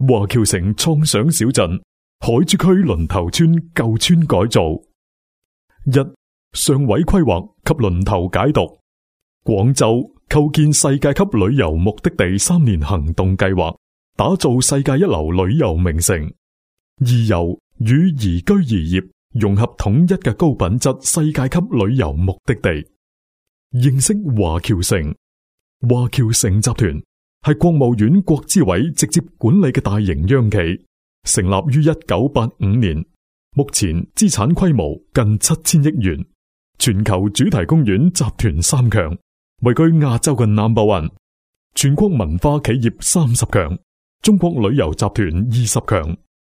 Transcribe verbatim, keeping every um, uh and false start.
華僑城創想小鎮海珠區輪頭村舊村改造。一、上位規劃及輪頭解讀。廣州構建世界級旅遊目的地三年行動計劃，打造世界一流旅遊名城。宜遊與宜居宜業融合統一嘅高品質世界級旅遊目的地。認識華僑城。華僑城集團係國務院國資委直接管理嘅大型央企，成立於一九八五年，目前資產規模近七千億元，全球主題公園集團三強，位居亞洲嘅 number one， 全國文化企業三十強，中國旅遊集團二十強。